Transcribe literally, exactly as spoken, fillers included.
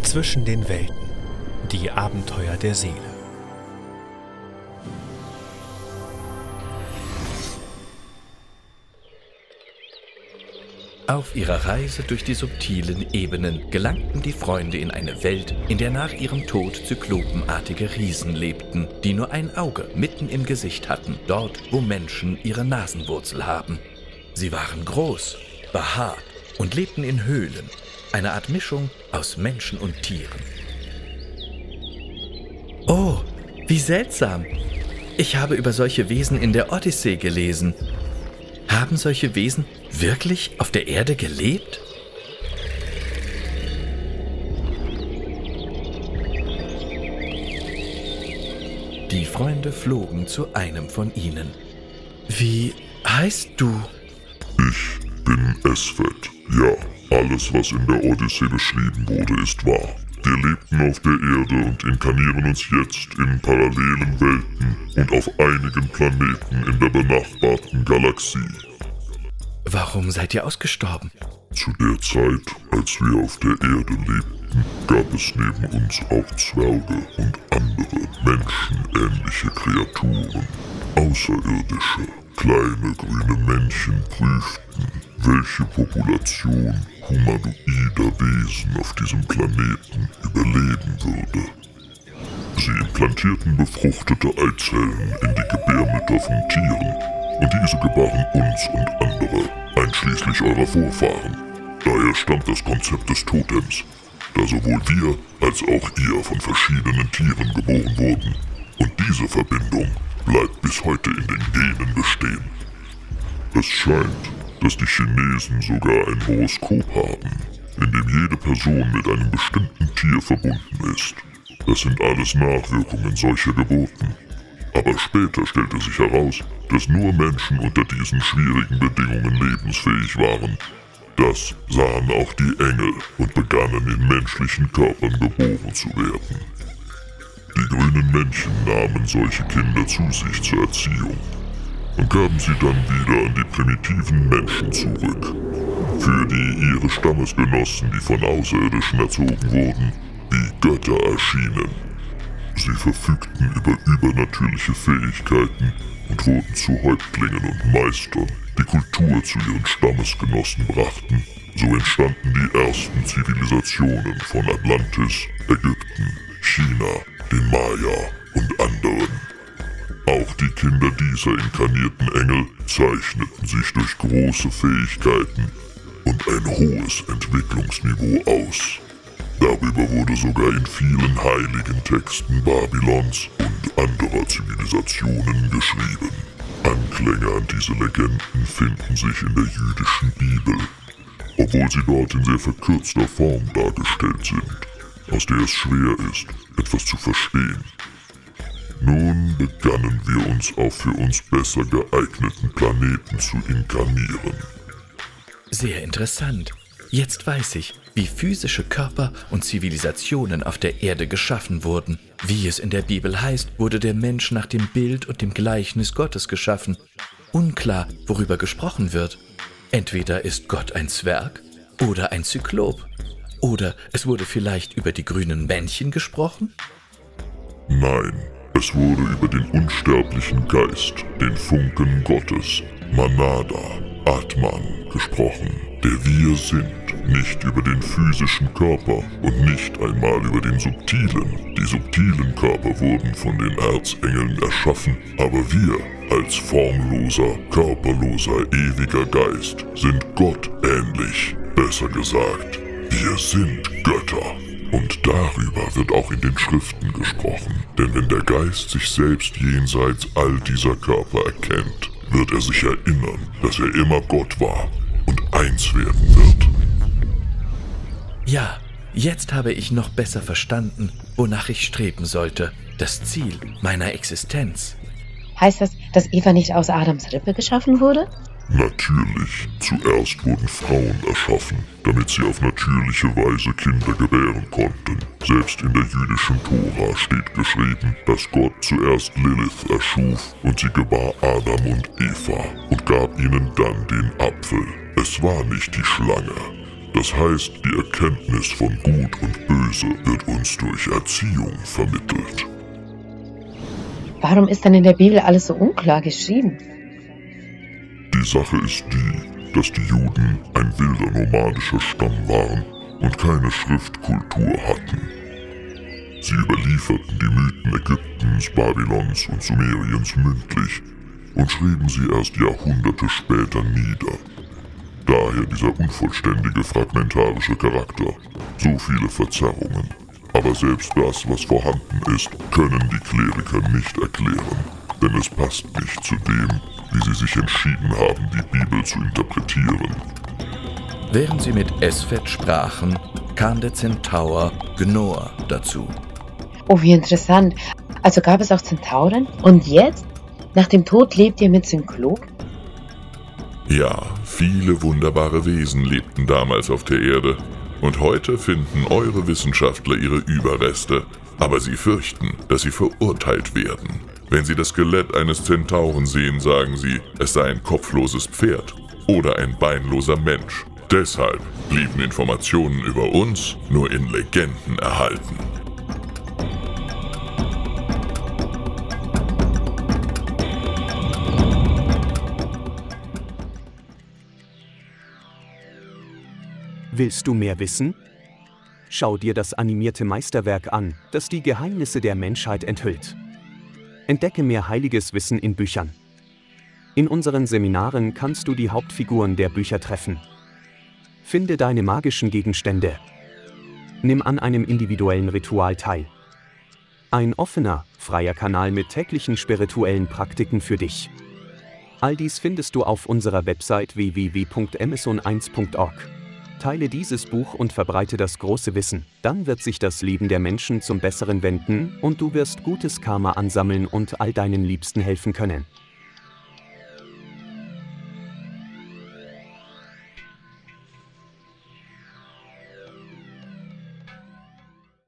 Zwischen den Welten. Die Abenteuer der Seele. Auf ihrer Reise durch die subtilen Ebenen gelangten die Freunde in eine Welt, in der nach ihrem Tod zyklopenartige Riesen lebten, die nur ein Auge mitten im Gesicht hatten, dort, wo Menschen ihre Nasenwurzel haben. Sie waren groß, behaart und lebten in Höhlen, eine Art Mischung aus Menschen und Tieren. Oh, wie seltsam! Ich habe über solche Wesen in der Odyssee gelesen. Haben solche Wesen wirklich auf der Erde gelebt? Die Freunde flogen zu einem von ihnen. Wie heißt du? Ich bin Esfet. Ja, alles, was in der Odyssee beschrieben wurde, ist wahr. Wir lebten auf der Erde und inkarnieren uns jetzt in parallelen Welten und auf einigen Planeten in der benachbarten Galaxie. Warum seid ihr ausgestorben? Zu der Zeit, als wir auf der Erde lebten, gab es neben uns auch Zwerge und andere menschenähnliche Kreaturen. Außerirdische, kleine grüne Männchen prüften, welche Population humanoider Wesen auf diesem Planeten überleben würde. Sie implantierten befruchtete Eizellen in die Gebärmütter von Tieren und diese gebaren uns und andere, einschließlich eurer Vorfahren. Daher stammt das Konzept des Totems, da sowohl wir als auch ihr von verschiedenen Tieren geboren wurden. Und diese Verbindung bleibt bis heute in den Genen bestehen. Es scheint, dass die Chinesen sogar ein Horoskop haben, in dem jede Person mit einem bestimmten Tier verbunden ist. Das sind alles Nachwirkungen solcher Geburten. Aber später stellte sich heraus, dass nur Menschen unter diesen schwierigen Bedingungen lebensfähig waren. Das sahen auch die Engel und begannen in menschlichen Körpern geboren zu werden. Die grünen Männchen nahmen solche Kinder zu sich zur Erziehung und gaben sie dann wieder an die primitiven Menschen zurück, für die ihre Stammesgenossen, die von Außerirdischen erzogen wurden, wie Götter erschienen. Sie verfügten über übernatürliche Fähigkeiten und wurden zu Häuptlingen und Meistern, die Kultur zu ihren Stammesgenossen brachten. So entstanden die ersten Zivilisationen von Atlantis, Ägypten, China, den Maya und anderen. Auch die Kinder dieser inkarnierten Engel zeichneten sich durch große Fähigkeiten und ein hohes Entwicklungsniveau aus. Darüber wurde sogar in vielen heiligen Texten Babylons und anderer Zivilisationen geschrieben. Anklänge an diese Legenden finden sich in der jüdischen Bibel, obwohl sie dort in sehr verkürzter Form dargestellt sind, aus der es schwer ist, etwas zu verstehen. Nun begannen wir uns auf für uns besser geeigneten Planeten zu inkarnieren. Sehr interessant. Jetzt weiß ich, wie physische Körper und Zivilisationen auf der Erde geschaffen wurden. Wie es in der Bibel heißt, wurde der Mensch nach dem Bild und dem Gleichnis Gottes geschaffen. Unklar, worüber gesprochen wird. Entweder ist Gott ein Zwerg oder ein Zyklop. Oder es wurde vielleicht über die grünen Männchen gesprochen? Nein, es wurde über den unsterblichen Geist, den Funken Gottes, Manada, Atman, gesprochen, der wir sind, nicht über den physischen Körper und nicht einmal über den subtilen. Die subtilen Körper wurden von den Erzengeln erschaffen, aber wir, als formloser, körperloser, ewiger Geist, sind Gott ähnlich. Besser gesagt, wir sind Götter. Und darüber wird auch in den Schriften gesprochen. Denn wenn der Geist sich selbst jenseits all dieser Körper erkennt, wird er sich erinnern, dass er immer Gott war und eins werden wird. Ja, jetzt habe ich noch besser verstanden, wonach ich streben sollte. Das Ziel meiner Existenz. Heißt das, dass Eva nicht aus Adams Rippe geschaffen wurde? Natürlich. Zuerst wurden Frauen erschaffen, damit sie auf natürliche Weise Kinder gebären konnten. Selbst in der jüdischen Tora steht geschrieben, dass Gott zuerst Lilith erschuf und sie gebar Adam und Eva und gab ihnen dann den Apfel. Es war nicht die Schlange. Das heißt, die Erkenntnis von Gut und Böse wird uns durch Erziehung vermittelt. Warum ist dann in der Bibel alles so unklar geschrieben? Die Sache ist die, dass die Juden ein wilder nomadischer Stamm waren und keine Schriftkultur hatten. Sie überlieferten die Mythen Ägyptens, Babylons und Sumeriens mündlich und schrieben sie erst Jahrhunderte später nieder. Daher dieser unvollständige fragmentarische Charakter, so viele Verzerrungen. Aber selbst das, was vorhanden ist, können die Kleriker nicht erklären, denn es passt nicht zu dem, wie sie sich entschieden haben, die Bibel zu interpretieren. Während sie mit Esfet sprachen, kam der Zentaur Gnor dazu. Oh, wie interessant. Also gab es auch Zentauren? Und jetzt? Nach dem Tod lebt ihr mit Synklog? Ja, viele wunderbare Wesen lebten damals auf der Erde. Und heute finden eure Wissenschaftler ihre Überreste, aber sie fürchten, dass sie verurteilt werden. Wenn sie das Skelett eines Zentauren sehen, sagen sie, es sei ein kopfloses Pferd oder ein beinloser Mensch. Deshalb blieben Informationen über uns nur in Legenden erhalten. Willst du mehr wissen? Schau dir das animierte Meisterwerk an, das die Geheimnisse der Menschheit enthüllt. Entdecke mehr heiliges Wissen in Büchern. In unseren Seminaren kannst du die Hauptfiguren der Bücher treffen. Finde deine magischen Gegenstände. Nimm an einem individuellen Ritual teil. Ein offener, freier Kanal mit täglichen spirituellen Praktiken für dich. All dies findest du auf unserer Website w w w punkt amazon eins punkt org. Teile dieses Buch und verbreite das große Wissen. Dann wird sich das Leben der Menschen zum Besseren wenden und du wirst gutes Karma ansammeln und all deinen Liebsten helfen können.